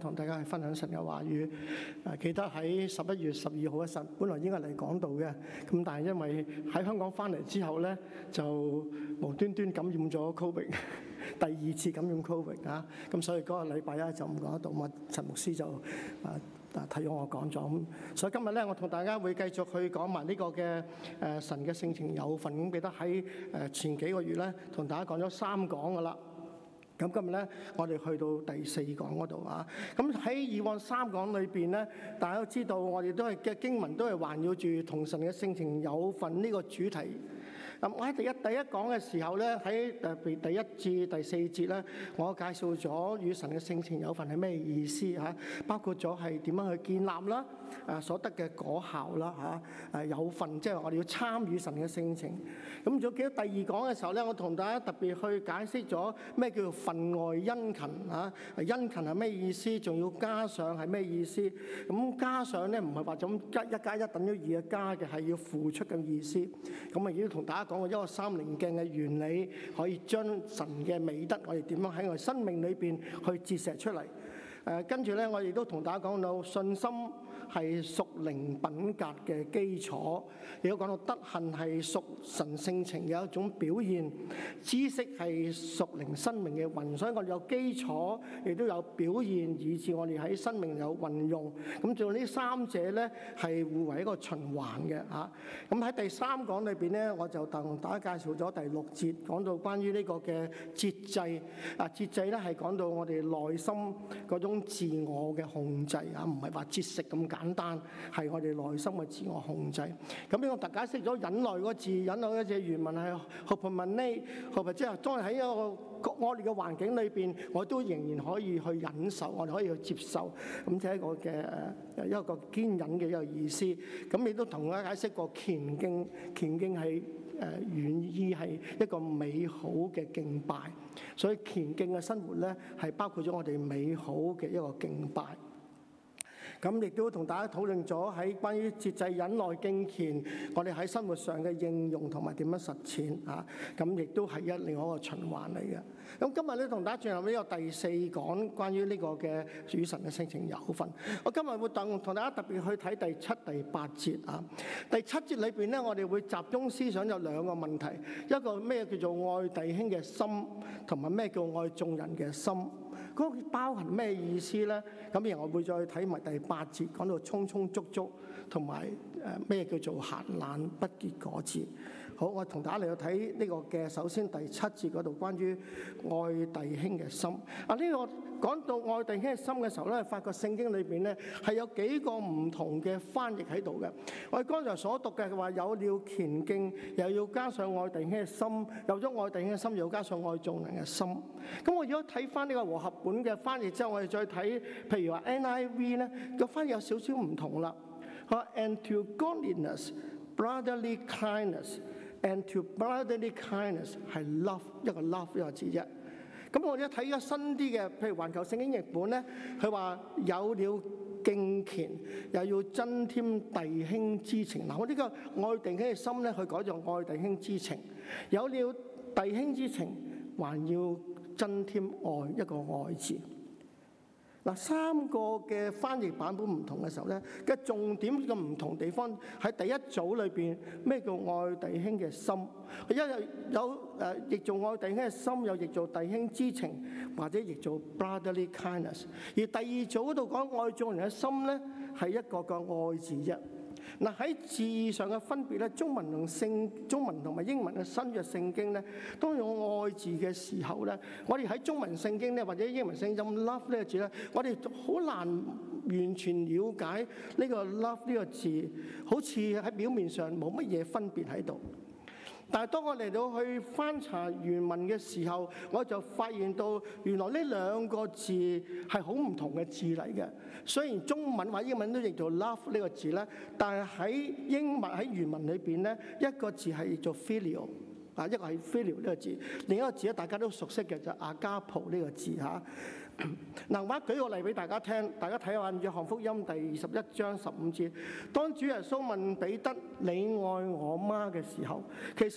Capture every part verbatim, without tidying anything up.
同大家去分享神嘅話語。誒記得喺十一月十二號嘅時候，本來應該嚟講道嘅，咁但係因為喺香港翻嚟之後咧，就無端端感染咗 Covid， 第二次感染 Covid 啊，咁所以嗰個禮拜咧就唔講得到，咁陳牧師就啊。啊！睇咗我講咗咁，所以今日咧，我同大家會繼續去講埋呢個嘅誒、呃、神嘅性情有份。咁記得喺誒前幾個月咧，同大家講咗三講噶啦。咁今日咧，我哋去到第四講嗰度啊。咁喺以往三講裏邊咧，大家都知道我哋都係嘅經文都係環繞住同神嘅性情有份呢個主題。咁我喺第一第一講嘅時候咧，喺誒第第一至第四節咧，我介紹咗與神嘅性情有份係咩意思嚇，包括咗係點樣去建立啦，誒所得嘅果效啦嚇，誒有份即係我哋要參與神嘅性情。咁仲記得第二講嘅時候咧，我同大家特別去解釋咗咩叫做分外殷勤嚇，殷勤係咩意思？仲要加上係咩意思？咁加上咧唔係話咁加一加一等於二嘅加嘅，係要付出嘅意思。咁啊要同大家講過一個三棱鏡嘅原理，可以將神嘅美德，我哋點樣喺我哋生命裏邊去折射出嚟。誒跟住咧，我亦都同大家講到信心係屬靈品格嘅基礎，亦都講到德行係屬神性情嘅一種表現，知識係屬靈生命嘅運，所以我哋有基礎，亦都有表現，以致我哋喺生命有運用。咁做呢三者咧係互為一個循環嘅嚇。咁喺第三講裏邊咧，我就同大家介紹咗第六節，講到關於呢個嘅節制。啊，節制咧係講到我哋內心嗰種自我嘅控制啊，唔係話節食咁簡單，係我哋內心嘅自我控制。咁呢個特解釋咗忍耐個字，忍耐嗰隻原文係 hupomone，hope 即係當然喺一個惡劣嘅環境裏邊，我都仍然可以去忍受，我哋可以去接受，咁即係一個嘅誒一個堅忍嘅一個意思。咁亦都同大家解釋過虔敬，虔敬係誒原意係一個美好嘅敬拜，所以虔敬嘅生活咧係包括咗我哋美好嘅一個敬拜。咁亦都同大家討論咗喺關於節制、忍耐、敬虔，我哋喺生活上嘅應用同埋點樣實踐啊。咁亦都係一另外一個循環嚟嘅。咁今日咧同大家進入呢個第四講，關於呢個嘅與神嘅性情有份。我今日會同同大家特別去睇第七、第八節啊。第七節裏邊咧，我哋會集中思想有兩個問題，一個咩叫做愛弟兄嘅心，同埋咩叫愛眾人嘅心。嗰個包含咩意思咧？咁然後我會再睇埋第八節，講到充充足足，同埋誒咩叫做閒懶不結果子。好，我同大家嚟到睇呢個嘅，首先第七節嗰度關於愛弟兄嘅心。啊，呢個講到愛弟兄嘅心嘅時候咧，發覺聖經裏邊咧係有幾個唔同嘅翻譯喺度嘅。我哋剛才所讀嘅話，有了虔敬，又要加上愛弟兄嘅心，有咗愛弟兄嘅心，又要加上愛眾人嘅心。咁我如果睇翻呢個和合本嘅翻譯之後，我哋再睇，譬如話 N I V 咧，個翻譯有少少唔同啦。佢話 And to godliness, brotherly kindness, and to brotherly kindness 係 love 一個 love 一個字啫。咁我哋一睇個新啲嘅，譬如環球聖經譯本咧，佢話有了敬虔，又要增添弟兄之情。嗱，我呢個愛弟兄嘅心咧，佢改做愛弟兄之情。有了弟兄之情，還要增添愛，一個愛字。嗱，三個嘅翻譯版本唔同嘅時候咧，嘅重點嘅唔同地方喺第一組裏邊，咩叫愛弟兄嘅心？一有有誒，譯做愛弟兄嘅心，又譯做弟兄之情，或者譯做 brotherly kindness。而第二組嗰度講愛眾人嘅心咧，係一個個愛字啫。嗱，喺字義上嘅分別咧，中文同聖中文同埋英文嘅新約聖經咧，當用愛字嘅時候咧，我哋喺中文聖經咧或者英文聖經 love 呢個字咧，我哋好難完全了解呢個 love 呢個字，好似喺表面上冇乜嘢分別喺度。但係當我嚟到去翻查原文嘅時候，我就發現到原來呢兩個字係好唔同嘅字嚟嘅。雖然中文或英文都譯做 love 呢個字咧，但係喺英文喺原文裏邊咧，一個字係譯做 filial 啊，一個係 filial 呢個字，另一個字咧大家都熟悉嘅就係 agapo 呢個字嚇。嗱，我舉個例俾大家聽，大家睇下約翰福音第二十一章十五節，當主耶穌問彼得你愛我嗎嘅時候，其實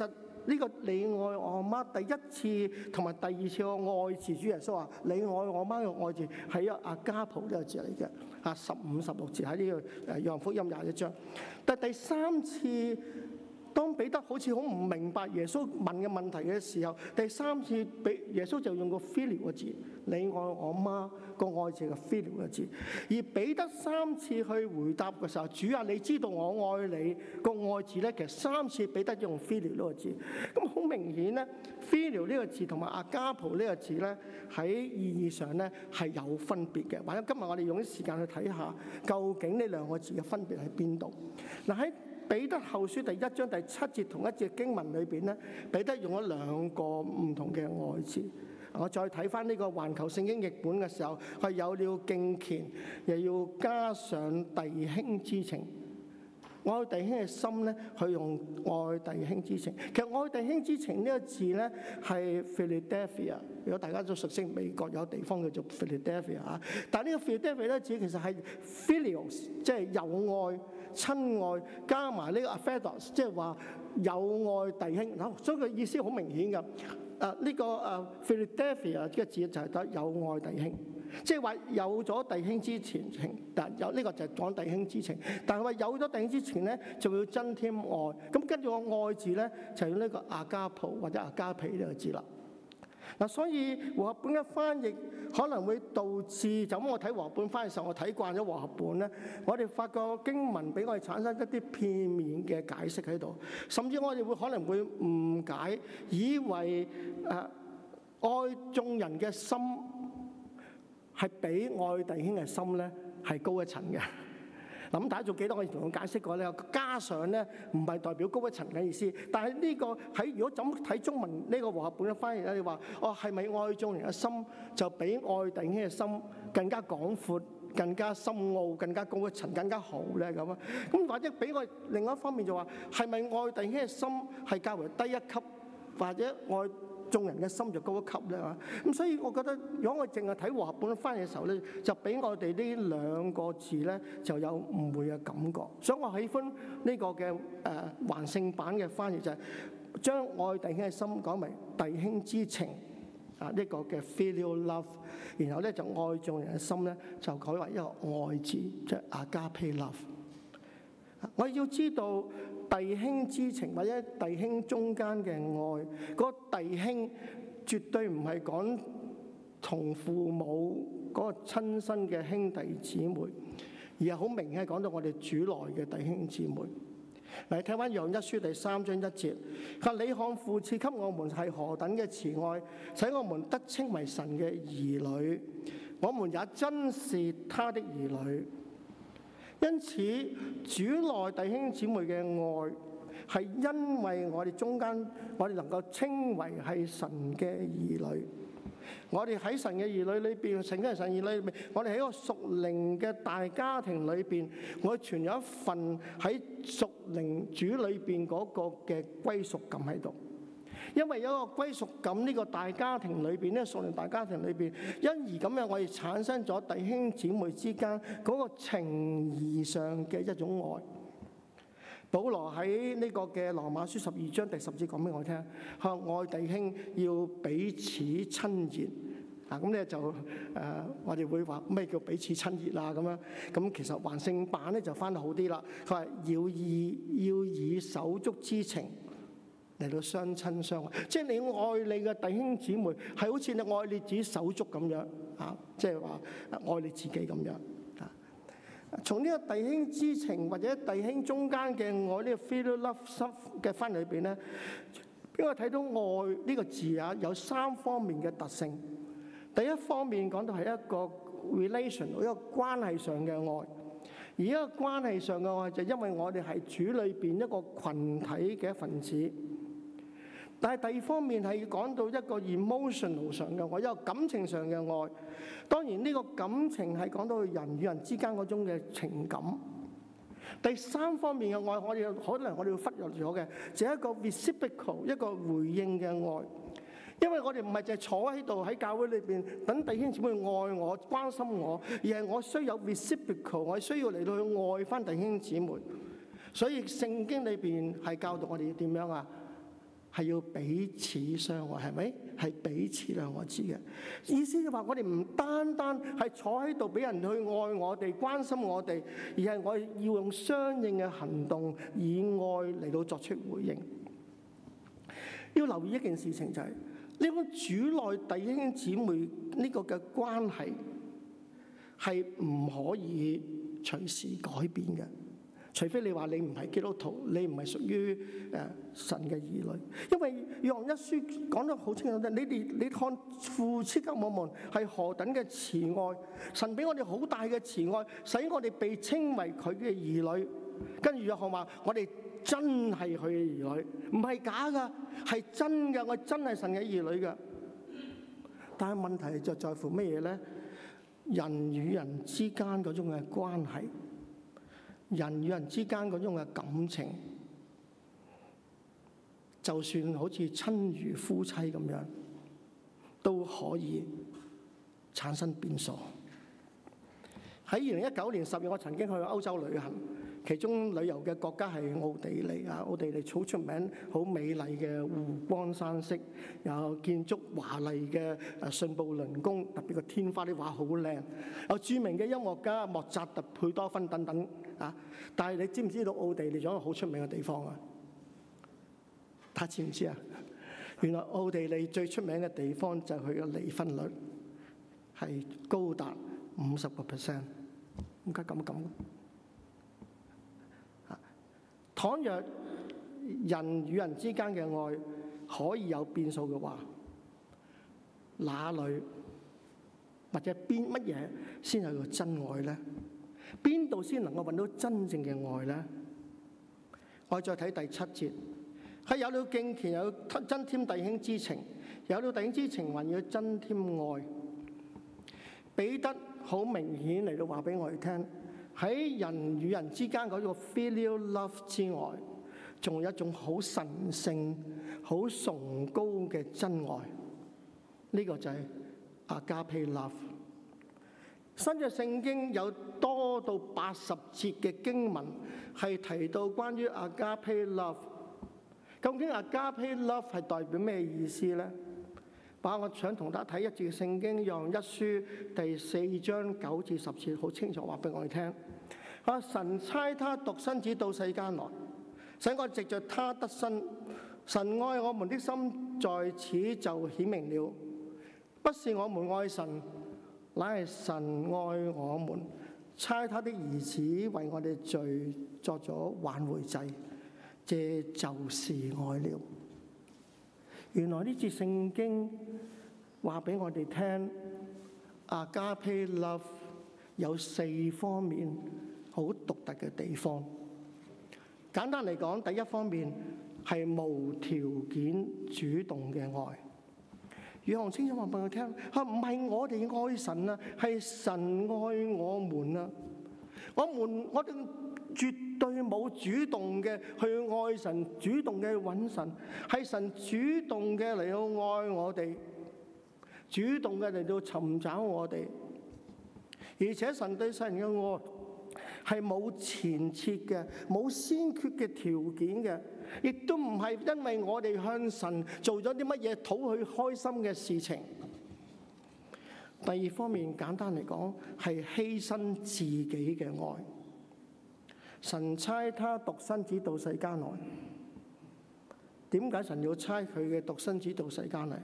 呢個你愛我媽第一次同埋第二次個愛字，主耶穌話你愛我媽嘅愛字係一個阿加普呢個字嚟嘅，啊十五十六字喺呢個誒約翰福音廿一章。但第三次，當彼得好似好唔明白耶穌問嘅問題嘅時候，第三次俾耶穌就用個 filial 個字，你愛我媽個愛字嘅 filial 個字。而彼得三次去回答嘅時候，主啊，你知道我愛你個愛字咧，其實三次彼得用 filial 呢個字。咁好明顯咧 filial 呢個字同埋阿加普呢個字咧喺意義上咧係有分別嘅。或者今日我哋用啲時間去睇下，究竟呢兩個字嘅分別喺邊度？嗱，喺彼得後書第一章第七節同一節經文裏邊咧，彼得用咗兩個唔同嘅愛字。我再睇翻呢個環球聖經譯本嘅時候，係有了敬虔，又要加上弟兄之情。愛弟兄嘅心咧，佢用愛弟兄之情。其實愛弟兄之情呢個字咧係 Philadelphia。如果大家都熟悉美國有地方叫做 Philadelphia 啊，但係呢個 Philadelphia 咧字其實係 Philios， 即係有愛、親愛，加埋呢個 Aphedos， 即係話有愛弟兄。嗱，所以個意思好明顯㗎。誒、這、呢個誒 Philadelphia 嘅字就係得有愛弟兄。即係話有咗弟兄之情，但有呢個就係講弟兄之情。但係話有咗弟兄之情咧，就要增添愛。咁跟住個愛字咧，就用呢個阿加普或者阿加皮呢個字啦。嗱，所以和合本嘅翻譯可能會導致，就咁我睇和合本翻譯嘅時候，我睇慣咗和合本咧，我哋發覺經文俾我哋產生一啲片面嘅解釋喺度，甚至我哋會可能會誤解，以為誒、呃、愛眾人嘅心係比愛弟兄嘅心咧係高一層嘅。嗱，咁大家仲記得我哋同佢解釋過咧，加上咧唔係代表高一層嘅意思，但係呢個喺如果怎睇中文呢個和合本嘅翻譯咧，你話哦係咪愛眾人嘅心就比愛弟兄嘅心更加廣闊、更加深奧、更加高一層、更加好咧咁啊？咁或者俾我另外一方面就話係咪愛弟兄嘅心係較為低一級，或者愛眾人嘅心就高一級咧嚇，咁所以我覺得，如果我淨係睇和合本翻譯嘅時候咧，就俾我哋呢兩個字咧就有誤會嘅感覺。所以我喜歡呢個嘅誒還聖版嘅翻譯，就係將愛弟兄嘅心講為弟兄之情啊，呢個嘅 filial love， 然後咧就愛眾人嘅心咧就改為一個愛字，即係 agape love。我要知道弟兄之情或者弟兄中間嘅愛，嗰個弟兄絕對唔係講同父母嗰個親身嘅兄弟姊妹，而係好明顯係講到我哋主內嘅弟兄姊妹。嚟睇翻《約翰一書》第三章一節，佢話：你看父賜給我們係何等嘅慈愛，使我們得稱為神嘅兒女，我們也真是他的兒女。因此，主內弟兄姊妹嘅愛係因為我哋中間，我哋能夠稱為係神嘅兒女。我哋喺神嘅兒女裏邊，成咗神兒女裏邊，我哋喺一個屬靈嘅大家庭裏邊，我哋存有一份喺屬靈主裏邊嗰個嘅歸屬感喺度。因為有一個歸屬感，呢個大家庭裏邊咧，屬靈大家庭裏邊，因而咁樣我哋產生咗弟兄姊妹之間嗰個情義上嘅一種愛。保羅喺呢個嘅羅馬書十二章第十節講俾我聽，佢話愛弟兄要彼此親熱。啊，咁咧就誒、呃，我哋會話咩叫彼此親熱啊？咁樣咁其實還聖版咧就翻得好啲啦。佢話要以要以手足之情嚟到相親相愛，即係你愛你嘅弟兄姊妹係好似你愛你自己手足咁樣啊，即係話愛你自己咁樣啊。從呢個弟兄之情或者弟兄中間嘅愛呢個 filial love 嘅翻嚟裏邊咧，俾我睇到愛呢個字啊，有三方面嘅特性。第一方面講到係一個 relation， 一個關係上嘅愛。而一個關係上嘅愛就因為我哋係主裏邊一個群體嘅一份子。但係第二方面係講到一個 emotional 上嘅愛，一個感情上嘅愛。當然呢個感情係講到人與人之間嗰種嘅情感。第三方面嘅愛，我哋可能我哋要忽略咗嘅，就係一個 reciprocal， 一個回應嘅愛。因為我哋唔係淨係坐喺度喺教會裏邊等弟兄姊妹愛我、關心我，而係我需要 reciprocal， 我需要嚟到去愛翻弟兄姊妹。所以聖經裏邊係教導我哋點樣啊？ 係要彼此相愛，係咪？係彼此兩個字嘅意思就話，我哋唔單單係坐喺度俾人去愛我哋、關心我哋，而係我哋要用相應嘅行動，以愛嚟到作出回應。要留意一件事情就係、是，呢個主內弟兄姊妹呢個嘅關係係唔可以隨時改變嘅。除非你話你唔係基督徒，你唔係屬於誒神嘅兒女，因為約翰一書講得好清楚，你哋你看父賜給我們係何等嘅慈愛，神俾我哋好大嘅慈愛，使我哋被稱為佢嘅兒女。跟住約翰話：我哋真係佢嘅兒女，唔係假噶，係真嘅，我真係神嘅兒女噶。但係問題就在乎咩嘢咧？人與人之間嗰種嘅關係。人與人之間嗰種嘅感情，就算好似親如夫妻咁樣，都可以產生變數。喺二零一九年十月，我曾經去歐洲旅行，其中旅遊嘅國家係奧地利啊。奧地利好出名，好美麗嘅湖光山色，有建築華麗嘅誒信布倫宮，特別個天花啲畫好靚，有著名嘅音樂家莫扎特、貝多芬等等啊。但係你知唔知道奧地利仲有一個好出名嘅地方啊？大家知唔知啊？原來奧地利最出名嘅地方就係佢嘅離婚率係高達五十個 percent。點解咁咁？倘若人與人之間嘅愛可以有變數嘅話，哪裏或者邊乜嘢先係個真愛呢？邊度先能夠揾到真正嘅愛呢？我再睇第七節，係有了敬虔，有增添弟兄之情，有了弟兄之情，還要增添愛。彼得好明顯嚟到話俾我哋聽，喺人與人之間嗰個 filial love 之外，仲有一種好神聖、好崇高嘅真愛。呢、這個就係阿加佩 love。新約聖經有多到八十節嘅經文係提到關於阿加佩 love。究竟阿加佩 love 係代表咩意思呢？把我想同大家睇一節聖經，約翰一書第四章九至十節，好清楚話俾我哋聽。啊，神差他獨生子到世間來，使我藉着他得生。神愛我們的心在此就顯明了，不是我們愛神，乃係神愛我們，差他的兒子為我哋罪作咗挽回祭，這就是愛了。原來呢節聖經話俾我哋聽，阿加佩 love 有四方面好獨特嘅地方。簡單嚟講，第一方面係無條件主動嘅愛。約翰清楚話俾我聽，啊，唔係我哋愛神啊，係神愛我們啊。我們我哋絕對冇主動嘅去愛神，主動嘅去揾神，係神主動嘅嚟到愛我哋，主動嘅嚟到尋找我哋。而且神對世人嘅愛係冇前設嘅，冇先決嘅條件嘅，亦都唔係因為我哋向神做咗啲乜嘢討佢開心嘅事情。第二方面，簡單嚟講，係犧牲自己嘅愛。神差他獨生子到世間來，點解神要差佢嘅獨生子到世間嚟？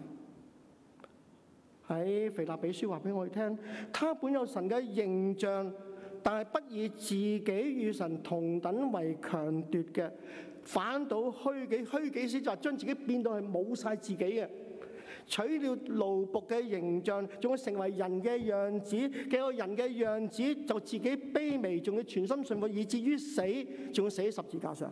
喺腓立比書話俾我哋聽，他本有神嘅形象，但係不以自己與神同等為強奪嘅，反倒虛己。虛己先就係將自己變到係冇晒自己嘅，取了奴僕嘅形象，仲要成為人嘅樣子，既有人嘅樣子，就自己卑微，仲要全心順服，以至於死，仲要死喺十字架上。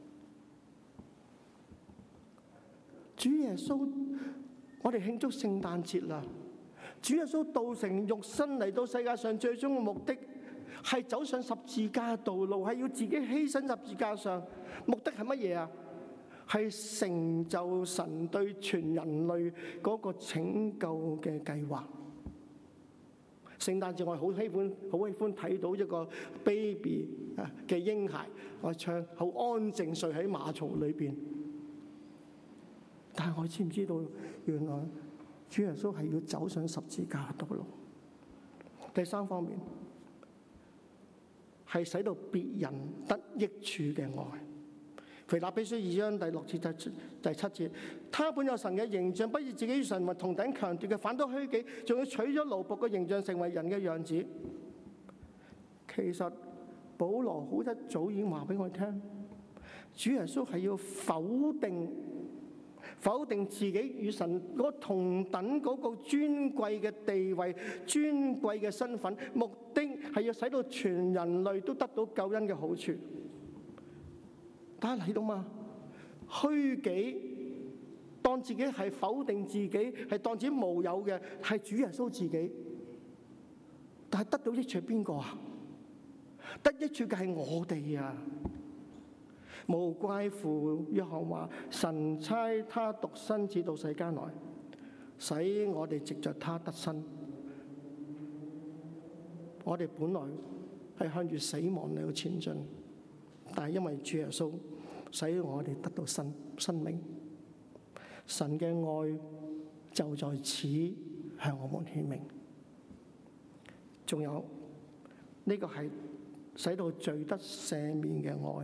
主耶穌，我哋慶祝聖誕節啦！主耶穌道成肉身嚟到世界上，最終嘅目的係走上十字架嘅道路，係要自己犧牲十字架上。目的係乜嘢啊？係成就神對全人類嗰個拯救嘅計劃。聖誕節我好喜歡，好喜歡睇到一個 baby 嘅嬰孩，我唱好安靜睡喺馬槽裏邊。 但係我知唔知道，原來主耶穌係要走上十字架道路。第三方面係使到別人得益處嘅愛。腓立比書二章第六節第七節，他本有神嘅形象，不以自己與神為同等強奪嘅，反倒虛己，仲要取咗奴僕嘅形象，成為人嘅樣子。其實保羅好一早已經話俾我聽，主耶穌係要否定否定自己與神嗰同等嗰個尊貴嘅地位、尊貴嘅身份，目的係要使到全人類都得到救恩嘅好處。大家睇到嘛？虛己，當自己係否定自己，係當自己無有嘅，係主耶穌自己。但係得到益處係邊個啊？得益處嘅係我哋啊！無怪乎約翰話：神差他獨生子到世間來，使我哋藉着他得生。我哋本來係向住死亡嚟到前進，但係因為主耶穌使我哋得到生生命，神嘅愛就在此向我們顯明。仲有呢個係使到罪得赦免嘅愛，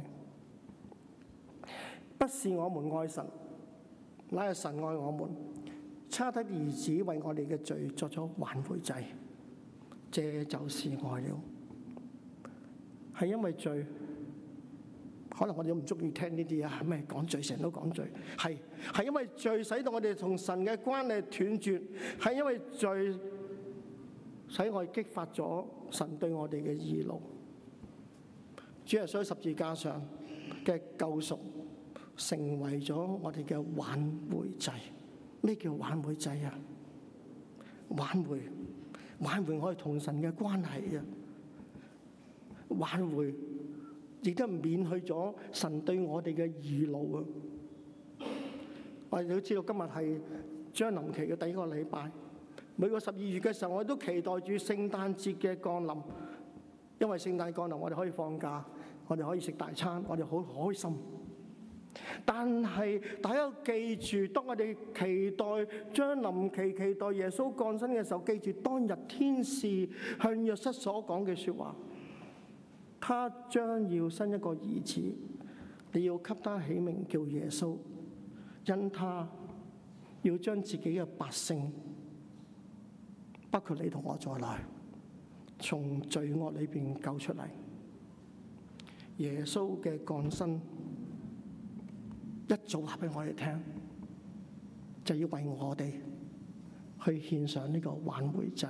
不是我們愛神，乃係神愛我們，差他兒子為我哋嘅罪作咗挽回祭，這就是愛了。係因為罪，可能我哋都唔中意聽呢啲啊，咩講罪，成日都講罪，係係因為罪使到我哋同神嘅關係斷絕，係因為罪使我哋激發咗神對我哋嘅義怒。主耶穌喺十字架上嘅救贖，成為咗我哋嘅挽回祭。咩叫挽回祭啊？挽回，挽回我哋同神嘅關係啊！挽回，亦都免去咗神對我哋嘅義怒啊！我哋都知道今日係將臨期嘅第一個禮拜，每個十二月嘅時候，我哋都期待住聖誕節嘅降臨，因為聖誕降臨，我哋可以放假，我哋可以食大餐，我哋好開心。但係大家要記住，當我哋期待將臨期、期待耶穌降生嘅時候，記住當日天使向約瑟所講嘅說話，他將要生一個兒子，你要給他起名叫耶穌，因他要將自己嘅百姓，包括你同我在內，從罪惡裏邊救出嚟。耶穌嘅降生一早話俾我哋聽，就要為我哋去獻上呢個挽回祭。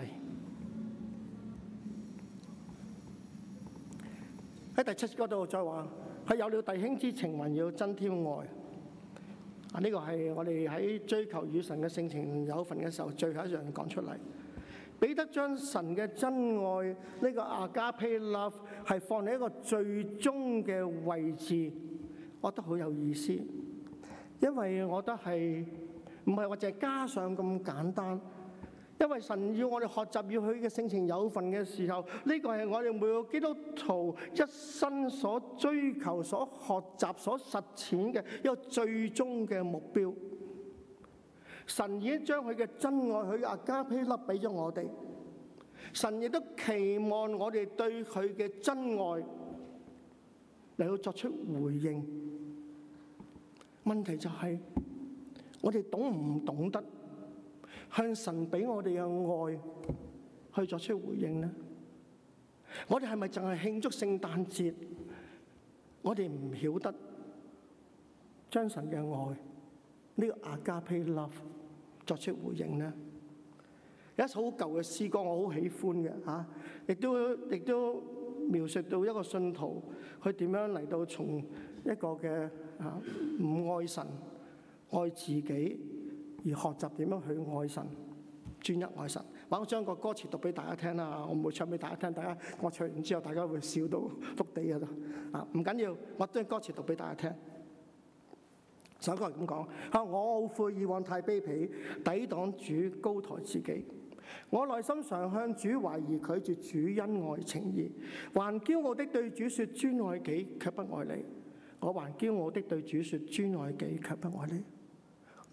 喺第七節嗰度再話，係有了弟兄之情，還要增添愛。啊，呢個係我哋喺追求與神嘅性情有份嘅時候，最後一樣講出嚟。彼得將神嘅真愛呢、這個 agape love 係放喺一個最終嘅位置，我覺得好有意思，因為我覺得係唔係話淨係加上咁簡單，因為神要我哋學習要佢嘅性情有份嘅時候，呢、這個係我哋每個基督徒一生所追求、所學習、所實踐嘅一個最終嘅目標。神已經將佢嘅真愛、佢嘅阿加披粒俾咗我哋，神亦都期望我哋對佢嘅真愛嚟到作出回應。問題就係、是、我哋懂唔懂得向神俾我哋嘅愛去作出回應呢？我哋係咪淨係慶祝聖誕節？我哋唔曉得將神嘅愛呢個阿加披 love 作出回應呢？有一首好舊嘅詩歌，我好喜歡嘅嚇，亦都亦都描述到一個信徒佢點樣嚟到從一個嘅嚇唔愛神、愛自己而學習點樣去愛神、專一愛神。話我將個歌詞讀俾大家聽啦，我唔會唱俾大家聽，大家我唱完之後，大家會笑到碌地嘅啦。啊，唔緊要，我將歌詞讀俾大家聽。首歌係咁講：啊，我懊悔以往太卑鄙，抵擋主高抬自己。我內心常向主懷疑，拒絕主恩愛情義，還驕傲的對主說專愛己，卻不愛你。我還驕傲的對主說專愛己，卻不愛你。呢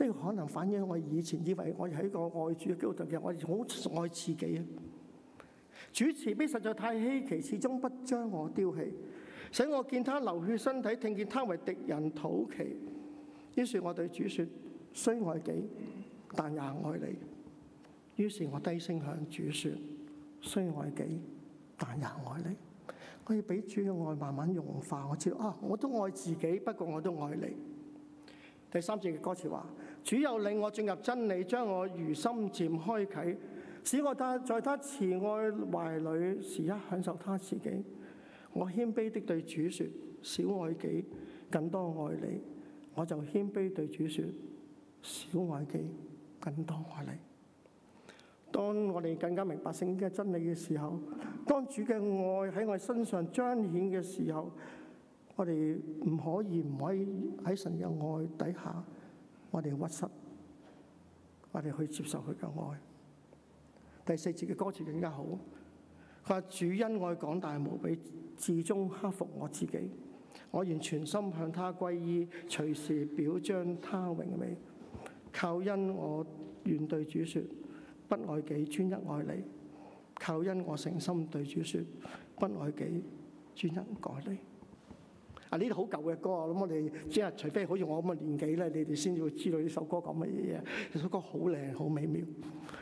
呢個可能反映我以前以為我係一個愛主嘅基督徒嘅，我好愛自己啊！主慈悲實在太稀奇，始終不將我丟棄，使我見他流血身體，聽見他為敵人討奇。於是我對主說：雖愛己，但也愛你。於是我低聲向主說：雖愛己，但也愛你。我要俾主嘅愛慢慢融化，我知道啊，我都愛自己，不過我都愛你。第三節嘅歌詞話：主又領我進入真理，將我如心漸開啟，使我他在他慈愛懷裏時刻享受他自己。我謙卑的對主說：少愛己，更多愛你。我就謙卑對主說：少愛己，更多愛你。當我哋更加明白聖經嘅真理嘅時候，當主嘅愛喺我身上彰顯嘅時候，我哋唔可以唔可以喺神嘅愛底下，我哋屈膝，我哋去接受佢嘅愛。第四節嘅歌詞更加好，佢話：主恩愛廣大無比，至終克服我自己，我願全心向他歸依，隨時表彰他榮美。靠恩我願對主說：不愛己，專一愛你。靠恩我誠心對主說：不愛己，專一愛你。啊！呢啲好舊嘅歌啊，咁我哋即係除非好似我咁嘅年紀咧，你哋先至會知道呢首歌講乜嘢嘢。呢首歌好靚，好美妙。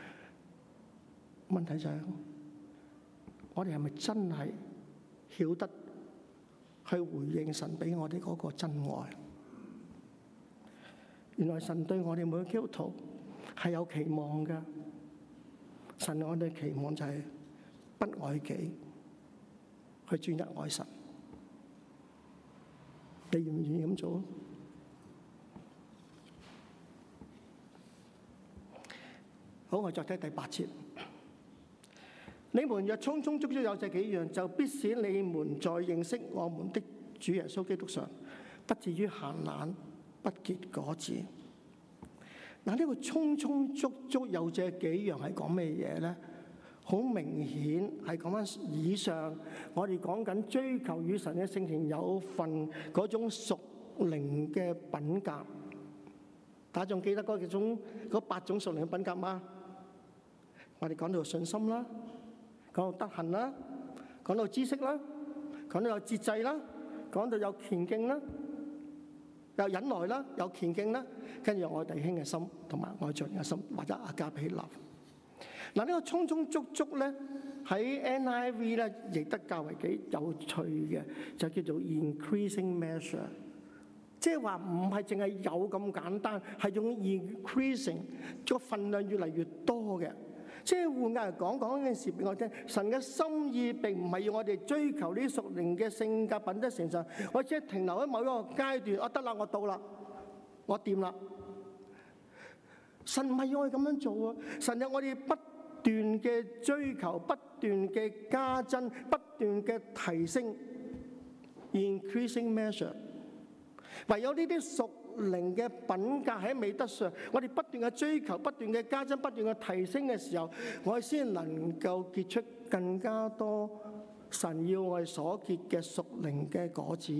問題就係，我哋係咪真係曉得去回應神俾我哋嗰個真愛？原來神對我哋每個基督徒係有期望嘅。神對我哋期望就係不愛己，去專一愛神。你願唔願意咁做？好，我再睇第八節。你們若充充足足有這幾樣，就必使你們在認識我們的主耶穌基督上，不至於閒懶，不結果子。嗱，呢個充充足足有這幾樣係講咩嘢咧？好明顯係講翻以上，我哋講緊追求與神嘅聖情有份嗰種屬靈嘅品格。大家仲記得嗰幾種嗰八種屬靈嘅品格嗎？我哋講到信心啦，講到德行啦，講到知識啦，講到有節制啦，講到有虔敬啦，有忍耐啦，有虔敬啦，跟住愛弟兄嘅心同埋愛眾人嘅心，或者阿加比立。嗱，呢個充充足足咧，喺 N I V 咧譯得較為幾有趣嘅，就叫做 increasing measure， 即係話唔係淨係有咁簡單，係用 increasing 個份量越嚟越多嘅。即係換句嚟講，講呢件事俾我聽，神嘅心意並唔係要我哋追求呢啲屬靈嘅性格品德成長，我只係停留喺某一個階段，我得啦，我到啦，我掂啦。神唔係要我哋咁樣做啊！神有我哋不斷嘅追求，不斷嘅加增，不斷嘅提升 ，increasing measure。唯有呢啲屬靈嘅品格喺美德上，我哋不斷嘅追求，不斷嘅加增，不斷嘅提升嘅時候，我哋先能夠結出更加多神要我哋所結嘅屬靈嘅果子。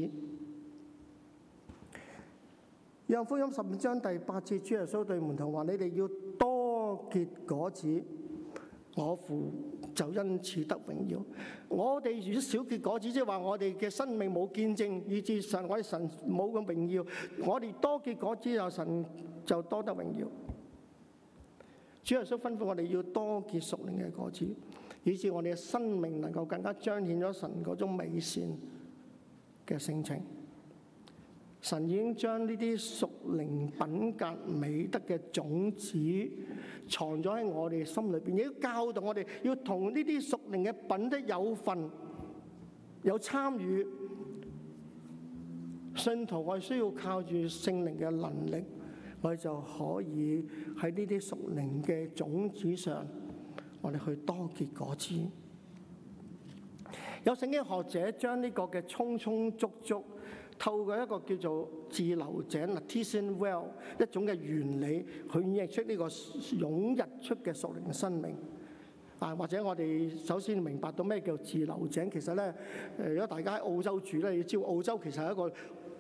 約翰福音十五章第八節，主耶穌對門徒話：你哋要多結果子，我父就因此得榮耀。我哋如果少結果子，即係話我哋嘅生命冇見證，以致神我哋神冇咁榮耀。我哋多結果子，有神就多得榮耀。主耶穌吩咐我哋要多結屬靈嘅果子，以致我哋嘅生命能夠更加彰顯咗神嗰種美善嘅性情。神已經將呢啲屬靈品格美德嘅種子藏咗喺我哋心裏邊，亦都教導我哋要同呢啲屬靈嘅品德有份、有參與。信徒我哋需要靠住聖靈嘅能力，我哋就可以喺呢啲屬靈嘅種子上，我哋去多結果子。有聖經學者將呢個嘅充充足足，透過一個叫做自流井 artesian well 一種嘅原理，去演繹出呢個湧日出嘅屬靈生命。啊，或者我哋首先明白到咩叫自流井。其實咧，誒，如果大家喺澳洲住咧，要知道澳洲其實係一個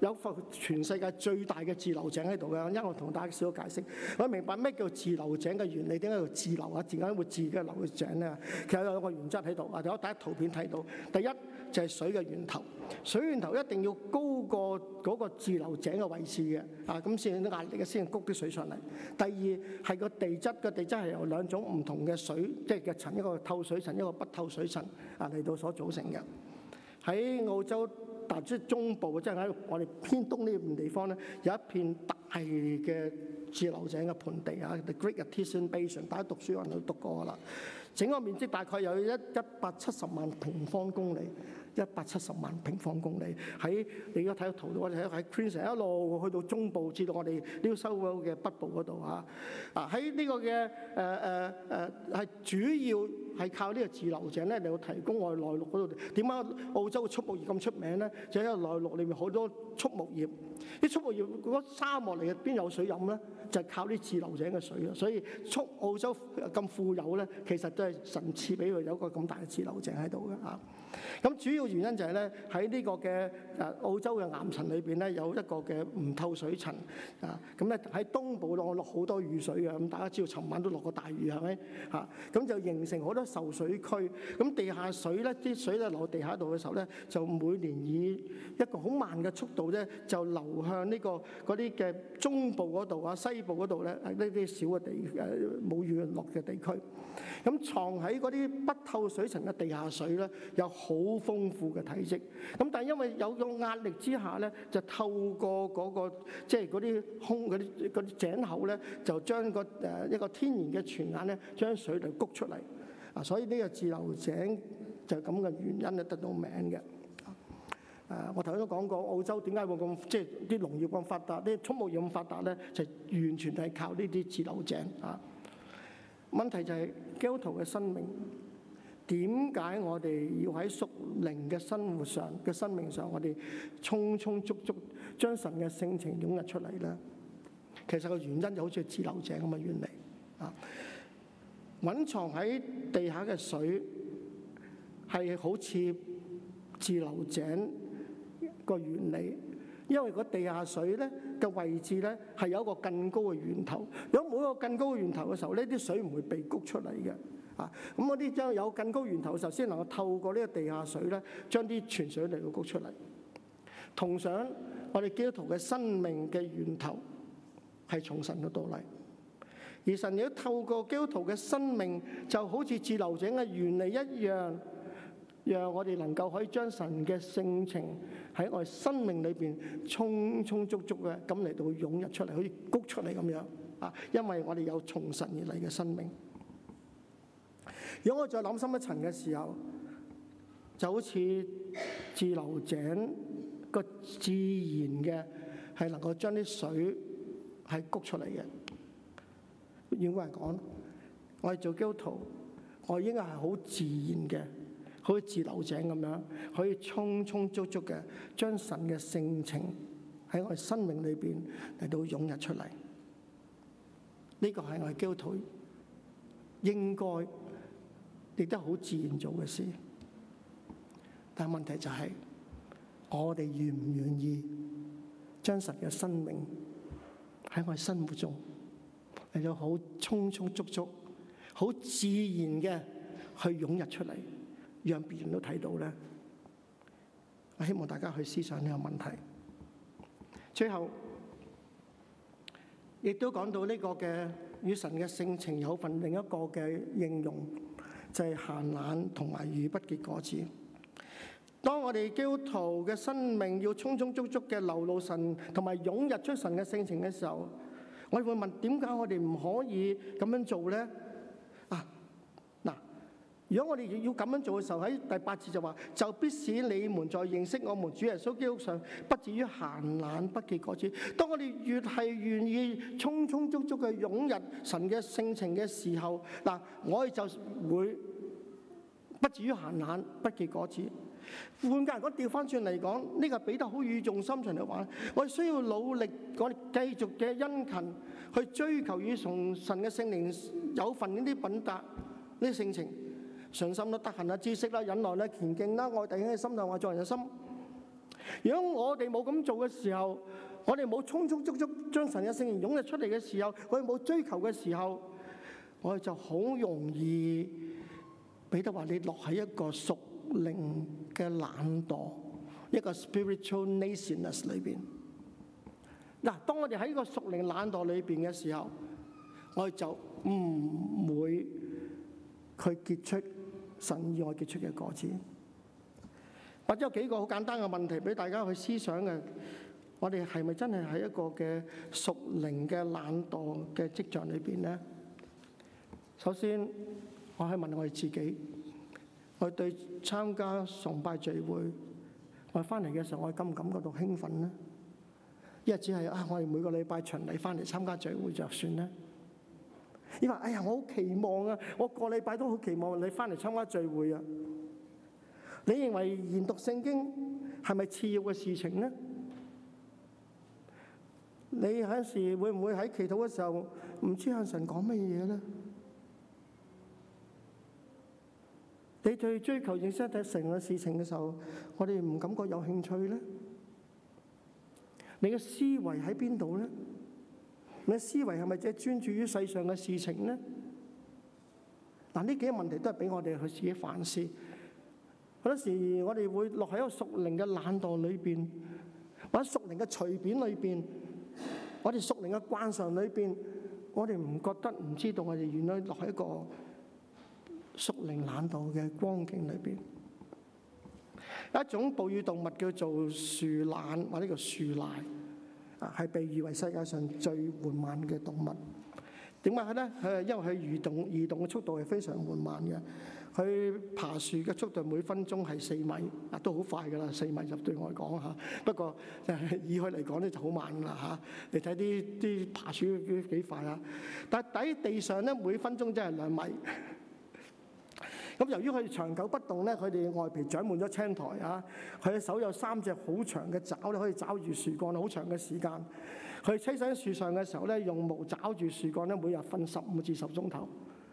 有個全世界最大嘅自流井喺度嘅，因為我同大家少少解釋，我明白咩叫自流井嘅原理，點解叫自流啊？點解會自嘅流嘅井咧？其實有個原則喺度，或者我第一圖片睇到，第一就係水嘅源頭，水源頭一定要高過嗰個自流井嘅位置嘅，啊咁先有啲壓力嘅先谷啲水上嚟。第二係個地質，個地質係由兩種唔同嘅水，即係嘅層，一個透水層，一個不透水層啊嚟到所組成嘅。喺澳洲大即係中部，即係喺我哋偏東呢邊地方咧，有一片大嘅自流井嘅盆地啊 ，The Great Artesian Basin， 大家讀書可能都讀過啦。整個面積大概有一一百七十萬平方公里，一百七十萬平方公里。喺你而家睇到圖，我哋喺喺 Queensland 一路去到中部，至到我哋 New South Wales 嘅北部嗰度啊。啊喺呢個嘅誒誒誒係主要係靠呢個自流井咧嚟到提供我哋內陸嗰度。點解澳洲嘅畜牧業咁出名咧？就係因為內陸裏面好多畜牧業，啲畜牧業嗰沙漠嚟嘅邊有水飲咧？就係靠啲自流井嘅水啊！所以畜澳洲咁富有咧，其實都係神賜俾佢有個咁大嘅自流井喺度嘅嚇。咁主要原因就係咧喺呢個嘅誒澳洲嘅岩層裏邊咧有一個嘅唔透水層啊。咁咧喺東部落落好多雨水嘅，咁大家知道尋晚都落過大雨係咪嚇？咁就形成好多受水區。咁地下水咧啲水咧落地下度嘅時候咧，就每年以一個好慢嘅速度咧就流向呢個嗰啲嘅中部嗰度啊、西部嗰度咧，係呢啲小嘅地誒冇雨落嘅地區。咁藏喺嗰啲不透水層嘅地下水咧，有好豐富嘅體積。咁但係因為有個壓力之下咧，就透過嗰個即係嗰啲空嗰啲嗰啲井口咧，就將個誒一個天然嘅泉眼咧，將水嚟谷出嚟。啊，所以呢個自流井就係咁嘅原因咧，得到名嘅。誒，我頭先都講過，澳洲點解會咁即係啲農業咁發達，啲畜牧業咁發達咧，就完全係靠呢啲自流井啊。問題就係基督徒嘅生命，點解我哋要喺屬靈嘅生活上嘅生命上，我哋充充足足將神嘅性情湧入出嚟咧？其實個原因就好似自流井咁嘅原理啊。蘊藏喺地下嘅水係好似自流井個原理，因為個地下水咧嘅位置咧係有一個更高嘅源頭。如果冇一個更高嘅源頭嘅時候，呢啲水唔會被谷出嚟嘅啊。咁嗰啲將有更高源頭嘅時候，先能夠透過呢個地下水咧，將啲泉水嚟到谷出嚟。同樣，我哋基督徒嘅生命嘅源頭係從神嗰度嚟。而神亦都透過基督徒嘅生命，就好似自流井嘅原理一樣，讓我哋能夠可以將神嘅性情喺我哋生命裏邊充充足足嘅咁嚟到湧入出嚟，好似谷出嚟咁樣啊！因為我哋有從神而嚟嘅生命。如果我再諗深一層嘅時候，就好似自流井個自然嘅係能夠將啲水係谷出嚟嘅。應該係講，我哋做基督徒，我應該係好自然嘅，好似自流井咁樣，可以充充足足嘅將神嘅性情喺我哋生命裏邊嚟到湧入出嚟。呢個係我哋基督徒應該亦都好自然做嘅事。但係問題就係，我哋願唔願意將神嘅生命喺我哋生活中嚟到好充充足足、好自然嘅去湧入出嚟，讓別人都睇到咧。我希望大家去思想呢個問題。最後，亦都講到呢個嘅與神嘅性情有份另一個嘅應用，就係閒懶同埋如不結果子。當我哋基督徒嘅生命要充充足足嘅流露神同埋湧入出神嘅性情嘅時候，我哋會問，點解我哋唔可以咁樣做咧？啊，嗱，如果我哋要咁樣做嘅時候，喺第八節就話，就必使你們在認識我們主耶穌基督上，不至於閒懶不結果子。當我哋越係願意充充足足嘅湧入神嘅性情嘅時候，嗱，我哋就會不至於閒懶不結果子。換句話講，調翻轉嚟講，呢個彼得好語重心長嚟話，我哋需要努力，我哋繼續嘅殷勤去追求與從神嘅聖靈有份呢啲品格、呢啲性情、信心啦、德行啦、知識啦、忍耐啦、虔敬啦、愛弟兄嘅心同愛眾人嘅心。 如果我哋冇咁做嘅時候，我哋冇充充足足將神嘅聖靈湧入出嚟嘅時候，我哋冇追求嘅時候，我哋就好容易彼得話你落喺一個屬靈嘅懶惰，一個 spiritual laziness 裏邊。嗱，當我哋喺個屬靈懶惰裏邊嘅時候，我哋就唔會去結出神意外結出嘅果子。或者有幾個好簡單嘅問題俾大家去思想嘅，我哋係咪真係喺一個嘅屬靈嘅懶惰嘅跡象裏邊呢？首先，我係問我哋自己，我哋對參加崇拜聚會，我哋翻嚟嘅時候，我哋感唔感覺到興奮呢？一係只係啊，我哋每個禮拜循例翻嚟參加聚會就算呢？因為哎呀，我好期望啊，我個禮拜都好期望你翻嚟參加聚會啊！你認為研讀聖經係咪次要嘅事情呢？你有陣時會唔會喺祈禱嘅時候唔知向神講乜嘢呢？你對追求認識得成嘅事情嘅時候，我哋唔感覺有興趣呢？你嘅思維喺邊度呢？你嘅思維係咪只係專注於世上嘅事情呢？嗱，呢幾個問題都係俾我哋去自己反思。好多時我哋會落喺一個屬靈嘅懶惰裏邊，或者屬靈嘅隨便裏邊，我哋屬靈嘅慣常裏邊，我哋唔覺得、唔知道我哋原來落喺一個屬靈懶惰嘅光景裏邊。有一種哺乳動物叫做樹懶或者叫樹賴，啊，係被譽為世界上最緩慢嘅動物。點解咧？佢係因為佢移動移動嘅速度係非常緩慢嘅。佢爬樹嘅速度每分鐘係四米，啊，都好快㗎啦，四米就對我嚟講嚇。不過以佢嚟講咧就好慢㗎啦嚇。你睇啲啲爬樹幾幾快啊？但係喺地上咧每分鐘真係兩米。咁由於佢哋長久不動咧，佢哋外皮長滿咗青苔啊。佢嘅手有三隻好長嘅爪咧，可以抓住樹幹好長嘅時間。佢棲身喺樹上嘅時候咧，用毛抓住樹幹咧，每日瞓十五至十鐘頭。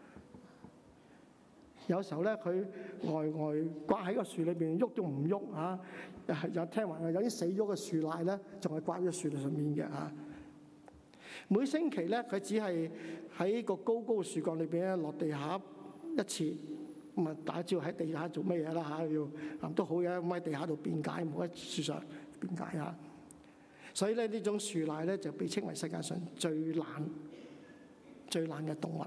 有時候咧，佢呆呆掛喺個樹裏邊，喐都唔喐嚇。有聽話有啲死咗嘅樹賴咧，仲係掛喺樹上面嘅嚇。每星期咧，佢只係喺個高高嘅樹幹裏邊咧落地下一次。咁啊，大家知道喺地下做咩嘢啦嚇？要啊都好嘅，咁喺地下度辯解，唔好喺樹上辯解嚇。所以咧，呢種樹賴咧就被稱為世界上最懶、最懶嘅動物。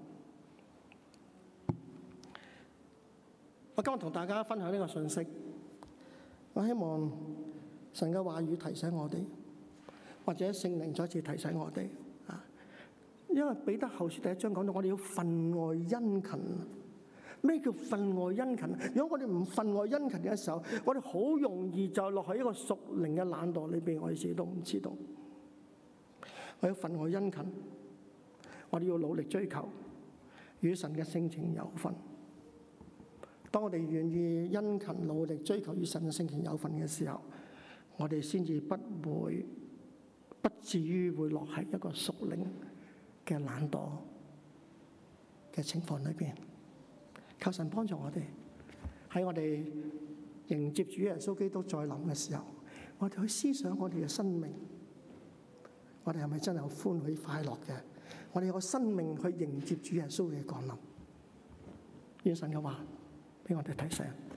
我今日同大家分享呢個信息，我希望神嘅話語提醒我哋，或者聖靈再次提醒我哋啊。因為彼得後書第一章講到，我哋要分外殷勤。咩叫分外殷勤？如果我哋唔分外殷勤嘅時候，我哋好容易就落喺一個屬靈嘅懶惰裏邊，我哋自己都唔知道。我要分外殷勤，我哋要努力追求，與神嘅性情有份。當我哋願意殷勤努力追求與神嘅性情有份嘅時候，我哋先至不會不至於會落喺一個屬靈嘅懶惰嘅情況裏邊。求神幫助我哋，喺我哋迎接主耶穌基督再臨嘅時候，我哋去思想我哋嘅生命，我哋係咪真係好歡喜快樂嘅？我哋有個生命去迎接主耶穌嘅降臨。願神嘅話俾我哋提醒。